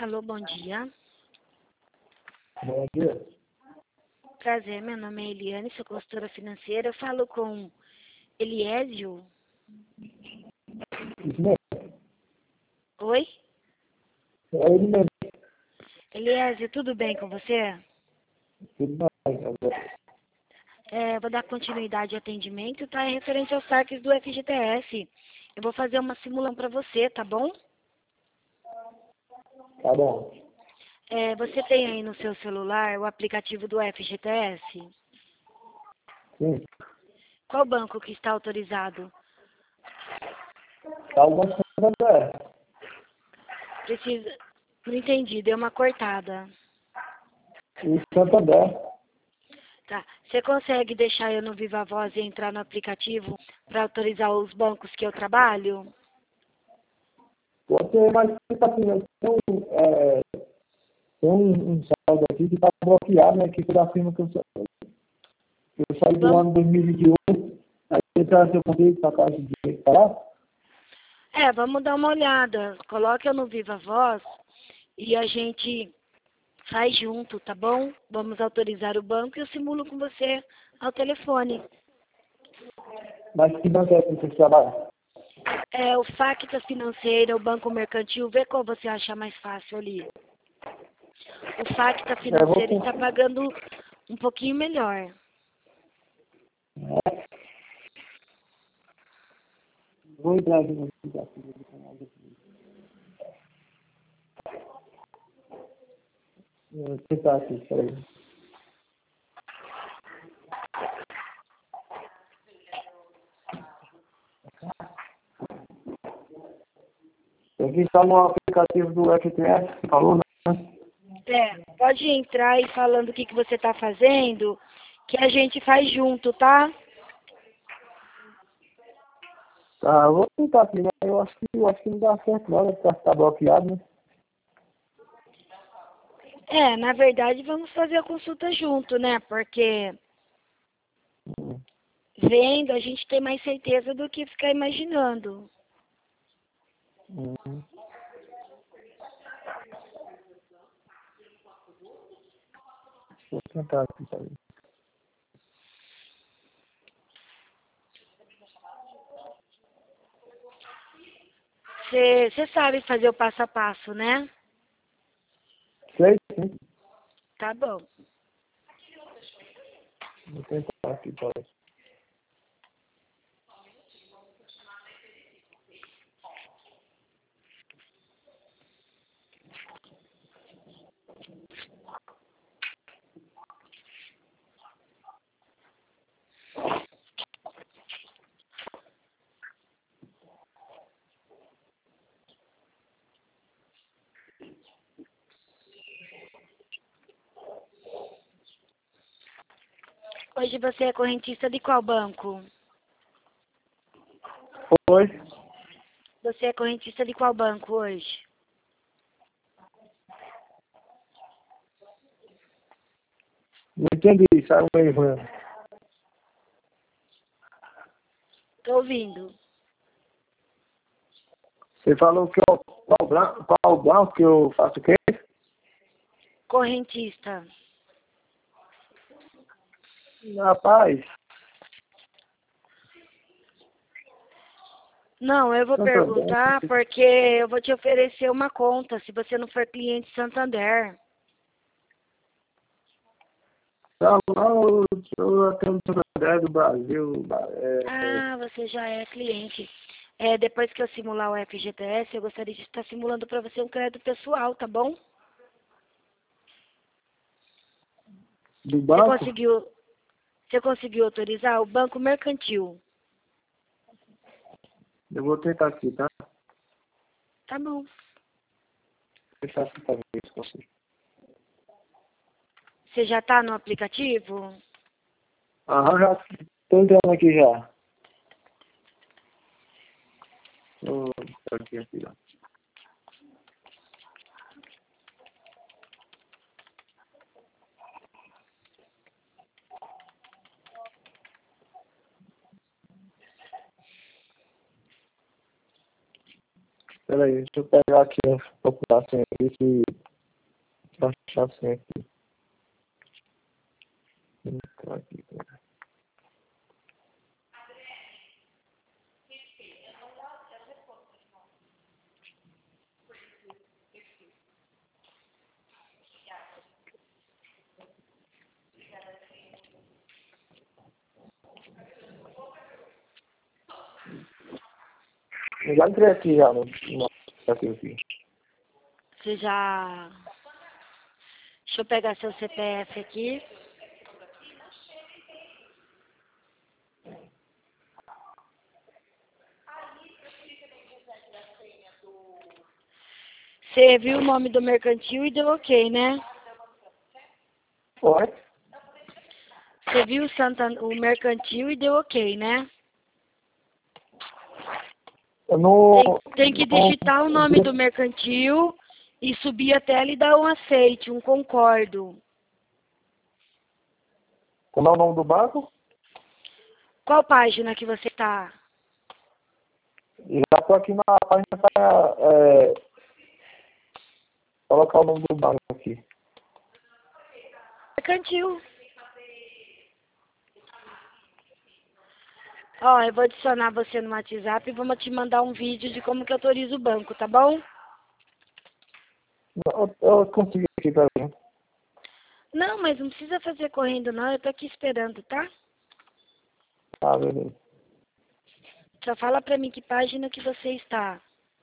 Alô, bom dia. Bom dia. Prazer, meu nome é Eliane, sou consultora financeira. Eu falo com Eliésio. Isso mesmo. Oi? É ele mesmo. Eliésio, tudo bem com você? Tudo bem. Vou dar continuidade ao atendimento, tá? É referente aos saques do FGTS. Eu vou fazer uma simulação para você, tá bom? Tá bom. Você tem aí no seu celular o aplicativo do FGTS? Sim. Qual banco que está autorizado? Tá o Banco Santander. Precisa... Não entendi, deu uma cortada. E Santander. Tá. Você consegue deixar eu no Viva Voz e entrar no aplicativo para autorizar os bancos que eu trabalho? Você, mas tá assim, né? Tem um saldo aqui que tá bloqueado, né? Que foi da firma que eu saí do Vamos... ano 2021. Aí você eu consigo sacar esse dinheiro pra lá? Vamos dar uma olhada. Coloca eu no Viva Voz e a gente faz junto, tá bom? Vamos autorizar o banco e eu simulo com você ao telefone. Mas que banco é que você trabalha? O Facta Financeira, o Banco Mercantil, vê qual você acha mais fácil ali. O Facta Eu vou Financeiro está pagando um pouquinho melhor. Vou entrar aqui no aplicativo do canal aqui. Vou tentar aqui, peraí. Aqui está no aplicativo do FTS, falou, né? Pode entrar aí falando o que você está fazendo, que a gente faz junto, tá? Tá, eu vou tentar aqui, né? Eu acho que não dá certo não, né? Tá bloqueado, né? Na verdade, vamos fazer a consulta junto, né? Porque vendo, a gente tem mais certeza do que ficar imaginando. Uhum. Vou tentar aqui, peraí. Você sabe fazer o passo a passo, né? Sei, sim. Tá bom. Vou tentar aqui, peraí. Hoje você é correntista de qual banco? Oi? Você é correntista de qual banco hoje? Não entendi, saiu meio ruim. Tô ouvindo. Você falou que qual banco que eu faço o quê? Correntista. Rapaz, Não, eu vou Santander. perguntar porque eu vou te oferecer uma conta se você não for cliente Santander. Não, eu atendo Santander do Brasil. Você já é cliente. Depois que eu simular o FGTS, eu gostaria de estar simulando para você um crédito pessoal, tá bom? Do Você banco? conseguiu, você conseguiu autorizar o Banco Mercantil? Eu vou tentar aqui, tá? Tá bom. Vou tentar aqui pra ver se consigo. Você já tá no aplicativo? Aham, já tô entrando aqui já. Tô aqui, ó. Peraí, deixa eu pegar aqui, procurar a senha aqui, se achar a senha aqui. Entrar aqui. Eu já entrei aqui já no aplicativo aqui. Você já... Deixa eu pegar seu CPF aqui. Você viu o nome do mercantil e deu ok, né? Oi? Você viu o mercantil e deu ok, né? Eu não... Tem que digitar o nome do mercantil e subir a tela e dar um aceite, um concordo. Como é o nome do banco? Qual página que você está? Já estou aqui na página para colocar o nome do banco aqui. Mercantil. Ó, eu vou adicionar você no WhatsApp e vamos te mandar um vídeo de como que autoriza o banco, tá bom? Eu consegui aqui para mim. Não, mas não precisa fazer correndo não, eu tô aqui esperando, tá? Ah, beleza. Só fala pra mim que página que você está.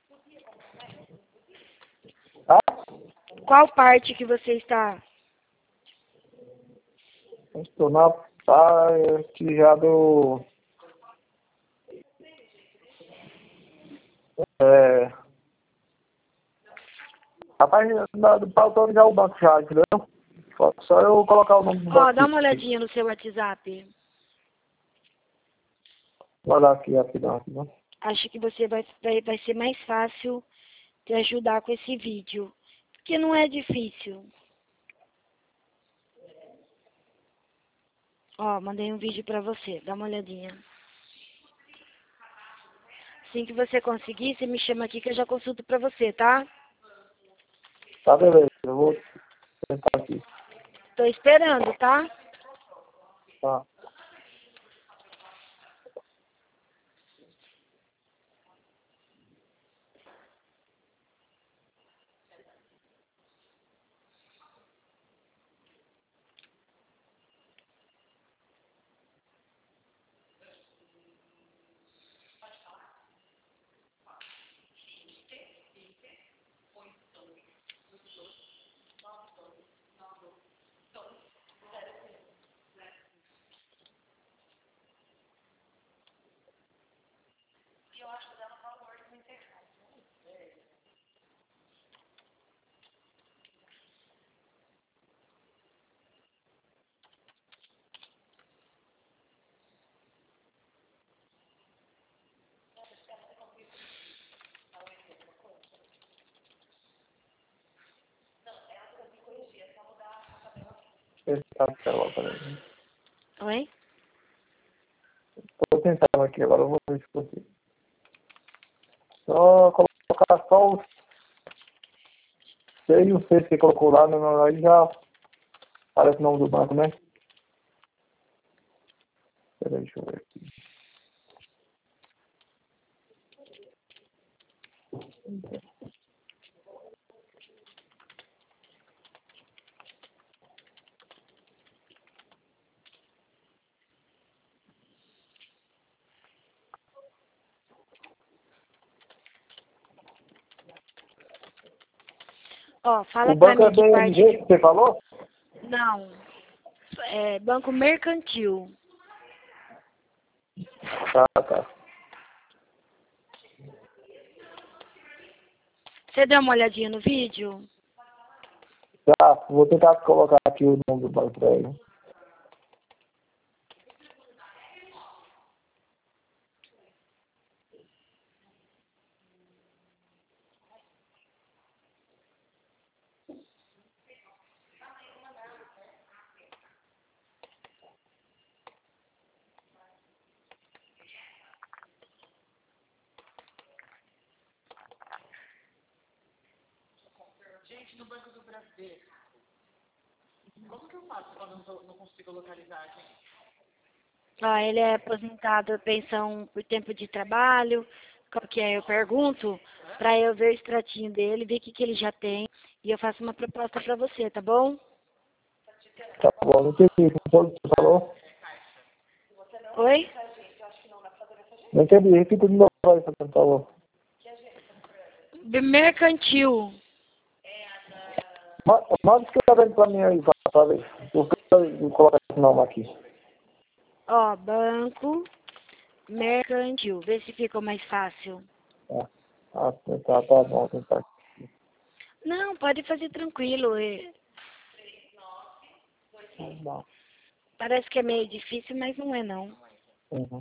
Ah, Qual parte que você está? estou na parte já do... a página para autorizar o banco já, entendeu? Só eu colocar o nome do Ó, banco dá aqui. uma olhadinha no seu WhatsApp. Vou olhar aqui rapidão. Acho que você vai ser mais fácil te ajudar com esse vídeo. Porque não é difícil. Ó, mandei um vídeo pra você, dá uma olhadinha. Assim que você conseguir, você me chama aqui que eu já consulto pra você, tá? Tá, beleza. Eu vou tentar aqui. Tô esperando, tá? Tá. Tentar aqui agora, peraí. Oi? Tô tentando aqui, agora eu vou ver se consigo. Só colocar só o C e o C que você colocou lá, né? Aí já aparece o nome do banco, né? Peraí, deixa eu ver aqui. Ó, fala O pra banco é mim que parte BMG que... que você falou? Não. É banco mercantil. Tá. Você deu uma olhadinha no vídeo? Tá, vou tentar colocar aqui o nome do banco pra ele. Gente, no Banco do Brasil, como que eu faço quando eu não consigo localizar, gente? Ó, ele é aposentado, pensão por tempo de trabalho. Qual que é? Eu pergunto para eu ver o extratinho dele, ver o que ele já tem. E eu faço uma proposta para você, tá bom? Tá bom, não entendi o que você falou. Oi? Não entendi, repita de novo aí o que você falou. Mercantil. Manda escrevendo pra mim aí, pra ver. Vou colocar esse nome aqui. Ó, banco mercantil. Vê se fica mais fácil. Tá bom, tentar. Não, pode fazer tranquilo. Tá bom. Parece que é meio difícil, mas não é não. Uhum.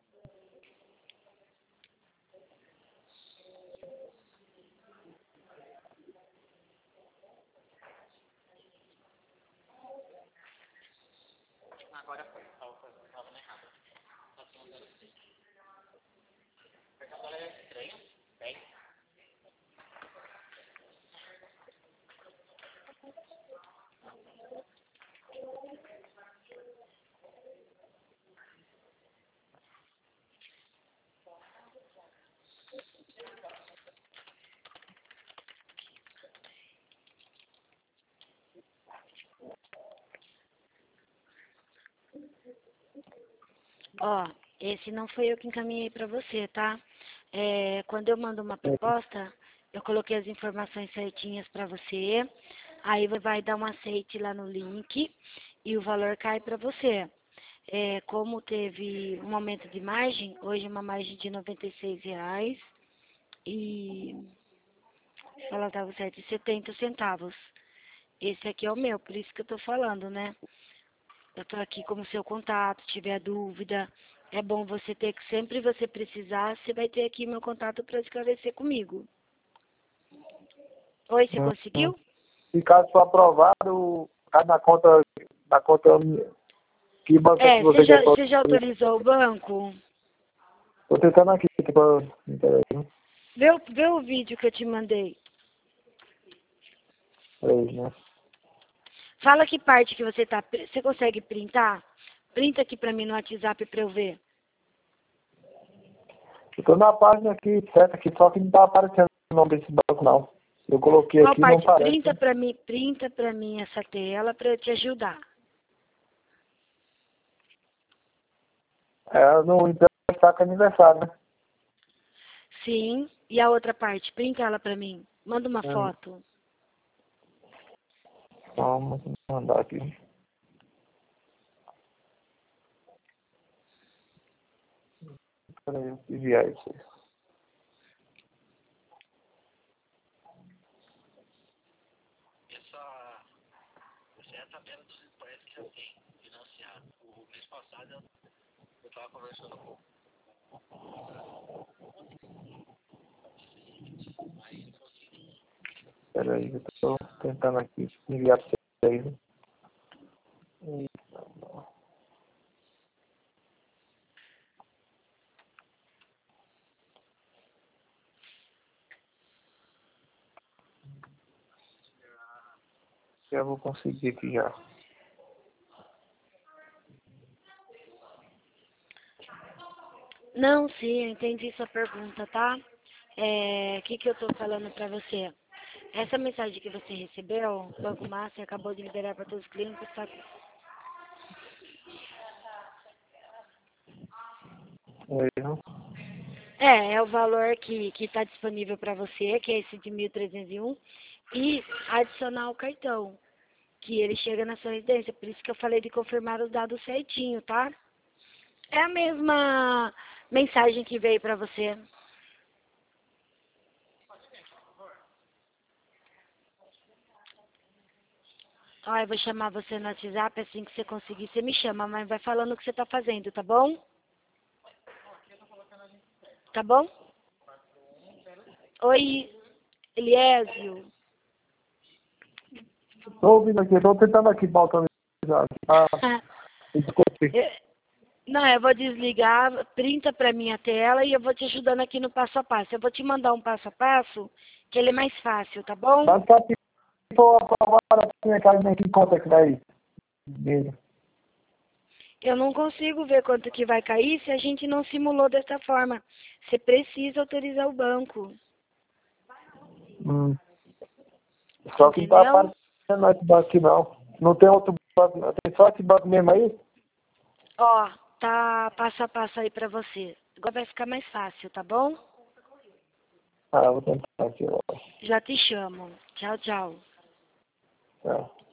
Agora foi, tava errado. Tá mandando assim. Porque agora é estranho, bem. Ó, esse não foi eu que encaminhei para você, tá? Quando eu mando uma proposta, eu coloquei as informações certinhas para você. Aí você vai dar um aceite lá no link e o valor cai para você. Como teve um aumento de margem, hoje é uma margem de R$ 96 e ela estava certa, 70 centavos. Esse aqui é o meu, por isso que eu tô falando, né? Eu tô aqui como seu contato, se tiver dúvida. É bom você ter que sempre você precisar, você vai ter aqui meu contato para esclarecer comigo. Oi, você conseguiu? Se caso for aprovado, cai na conta que banco é que você quer fazer? Você já autorizou o banco? Tô tentando aqui, peraí, Vê o vídeo que eu te mandei. né? Fala que parte que você tá. Você consegue printar? Printa aqui pra mim no WhatsApp pra eu ver. Eu tô na página aqui, certo aqui, só que não tá aparecendo o nome desse banco, não. Eu coloquei Qual aqui, não parte? aparece. Printa pra mim essa tela pra eu te ajudar. No destaque aniversário, né? Sim. E a outra parte? Printa ela pra mim. Manda uma foto. Vamos mandar aqui. Peraí, eu enviar isso aí. Essa é a tabela dos impostos que já tem financiado. O mês passado eu estava conversando com Peraí, eu tô tentando aqui enviar pra vocês. Né? Já vou conseguir aqui já. Não, sim, eu entendi sua pergunta, tá? O que eu tô falando pra você? Essa mensagem que você recebeu, o Banco Master acabou de liberar para todos os clientes, tá? Oi, não? É o valor que está disponível para você, que é esse de 1.301, e adicionar o cartão, que ele chega na sua residência. Por isso que eu falei de confirmar os dados certinho, tá? É a mesma mensagem que veio para você. Ó, eu vou chamar você no WhatsApp, assim que você conseguir, você me chama, mas vai falando o que você está fazendo, tá bom? Tá bom? Oi, Eliésio. Tô ouvindo aqui, tô tentando aqui, voltando já. Desculpe. Não, eu vou desligar, printa para mim a tela e eu vou te ajudando aqui no passo a passo. Eu vou te mandar um passo a passo, que ele é mais fácil, tá bom? Mas tá aqui for aprovado assim, a casa nem que conta que vai mesmo. Eu não consigo ver quanto que vai cair se a gente não simulou dessa forma. Você precisa autorizar o banco. Só que não tá Entendeu? aparecendo esse banco aqui não. Não tem outro banco, não. Tem só esse banco mesmo aí? Ó, tá passo a passo aí pra você. Agora vai ficar mais fácil, tá bom? Ah, vou tentar aqui, ó. Já te chamo. Tchau, tchau. Tá.